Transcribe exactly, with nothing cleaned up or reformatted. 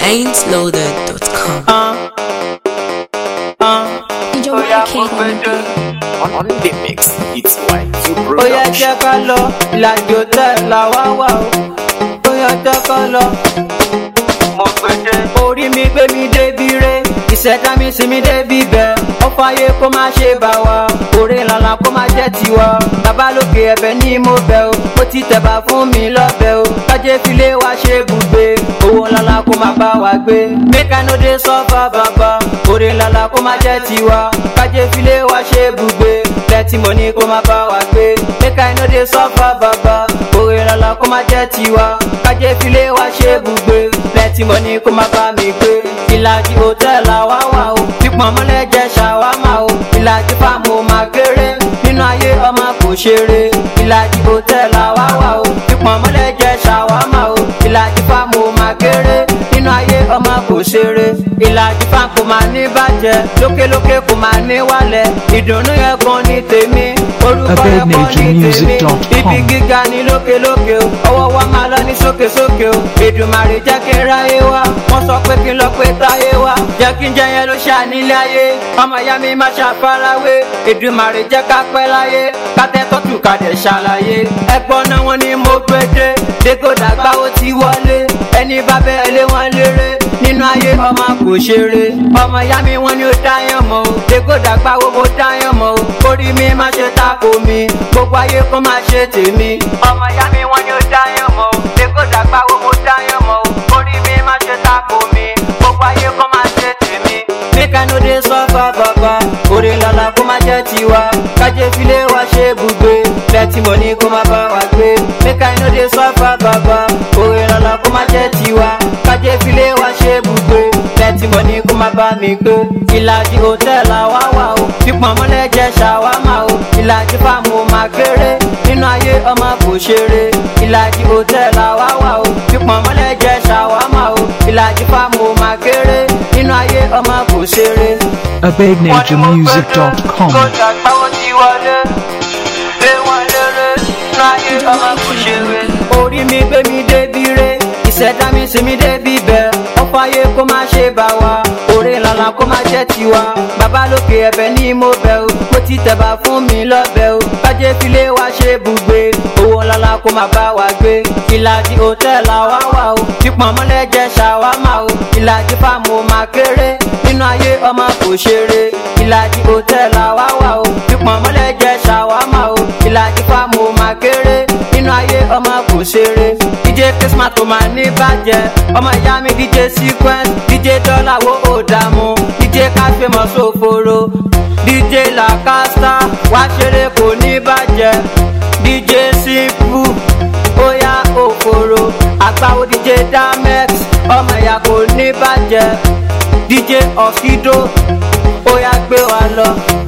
ain't loaded dot com. Uh, uh. Oh yeah, On, on the mix, it's Y two Production. Ó yá jẹ́ ká lọ, ìlàjì hotel la wá wà o. Ó yá jẹ́ ká lọ. Mo gbèdé. Orí mi gbé mi débi re, ìṣẹ̀dá mi sì mi débi bẹ̀. Ó fàyè kó má ṣe bà wá, òrè lànà kó má jẹ́ tiwa. Bàbá lókè ẹ̀bẹ̀ ni mo bẹ̀ o, ó ti tẹ̀bà fún mi lọ́bẹ̀ o. Kájé filé wa ṣe bùgbé, owó lànà kó má bá wa gbé. Make I no dey suffer bàbá, òrè lànà kó má jẹ́ tiwa. Kájé filé wa ṣe bùgbé, plenty money kó má bá wa gbé. Make I no dey suffer bàbá, òrè lànà kó má jẹ́ tiwa. Kájé filé wa ṣe bùgbé, plenty money kó má bá mi gbé. Ìlàjì hotel la wá wà o, pípọn mọ́lẹ̀ jẹ́ ṣàwámà o. Ìlàjì fáàmù máa kéré, nínú ayé ọmọ kò ṣeré. Ìlàjì hotel la wá wà o, pípọn mọ́lẹ̀ jẹ́ ṣàwámà o. Ìlàjì fáàmù máa kéré, nínú ayé ọmọ kò ṣeré. Ìlàjì fáàmù kò máa ní bàjẹ́, lókèlókè kò máa ní wálẹ̀. Ìdùnnú yẹn gan ni tèmi, orúkọ yẹn gan ni tèmi. Ibi gíga ni lókèlókè o, ọwọ́ wa máa lọ ní sókèsókè o. Èdùmàrè jẹ́ kí n ráyé wá, wọ́n sọ pé kí n lọ pé táyé wá. Jẹ́ kí n jẹ yẹn ló ṣà nílé ayé, ọmọ ìyá mi má ṣàfarawé. Èdùmàrè jẹ́ ká pẹ́ láyé, ká tẹ́ tọ́tù ká dẹ̀ ṣàlàyé. Ẹ̀gbọ́n náà wọ́n ní mo gbédé, dégò dàgbà ó ti wọlé. Ẹni bá bẹ́ẹ̀ lé wọn léré, nínú ayé ọmọ kò ṣeré. Ọmọ ìyá mi wọ́n ní ó dáyàn mọ́ o, dégò dàgbà wo mo dáyàn mọ́ o. Orí mi má ṣe tako mi, gbogbo ayé kó má ṣe tèmi. Ọmọ ìyá mi wọ́n ní ó dáyàn mọ́ o, dégò dàgbà wo mo dáyàn mọ́ o. Orí mi má ṣe tako mi, gbogbo ayé kó má ṣe tèmi. Make I no dey suffer bàbá, òrè lọ́la kó má jẹ́ tiwa. Kájé filé wa ṣe bùgbé, plenty money kó má bá wa gbé. Make I no dey suffer bàbá, òrè lọ́la kó má jẹ́ tiwa. Kájé filé wa ṣe bùgbé, plenty money kó má bá mi gbé. Ìlàjì hotel la wá wà o, pípọn mọ́lẹ̀ jẹ́ ṣàwámà o. Ìlàjì fáàmù máa kéré, nínú ayé ọmọ kò ṣeré. Ìlàjì hotel la wá wà o, pípọn mọ́lẹ̀ jẹ́ ṣàwámà o. Ìlàjì fáàmù máa kéré, nínú ayé ọmọ kò ṣeré. a big nature music dot com. Orí mi gbé mi débi re, ìṣẹ̀dá mi sì mi débi bẹ̀. Ó fàyè kó má ṣe bà wá, òrè lànà kó má jẹ́ tiwa. Bàbá lókè ẹ̀bẹ̀ ni mo bẹ̀ o, mo ti tẹ̀bà fún mi lọ́bẹ̀ o. Kájé filé wa ṣe bùgbé, owó lànà kó má bá wa gbé. Ìlàjì hotel la wá wà o, pípọn mọ́lẹ̀ jẹ́ ṣàwámà o. Ìlàjì fáàmù máa kéré, nínú ayé ọmọ kò ṣeré. Ìlàjì hotel la wá wà o, pípọn mọ́lẹ̀ jẹ́ ṣàwámà o. Ìlàjì fáàmù máa kéré, nínú ayé ọmọ kò ṣeré. D J Christmas tó máa ní bàjẹ́, ọmọ ìyá mi D J Sequence, D J Dọ́là wo ò dààmú, D J Káfímọ̀ sóforo, D J Lacasta wá ṣeré kò ní bàjẹ́, D J Simple ó yá òfòrò, àgbáwo D J Damex ọmọ ìyá kò ní bàjẹ́, D J Oskido ó yá gbé wa lọ.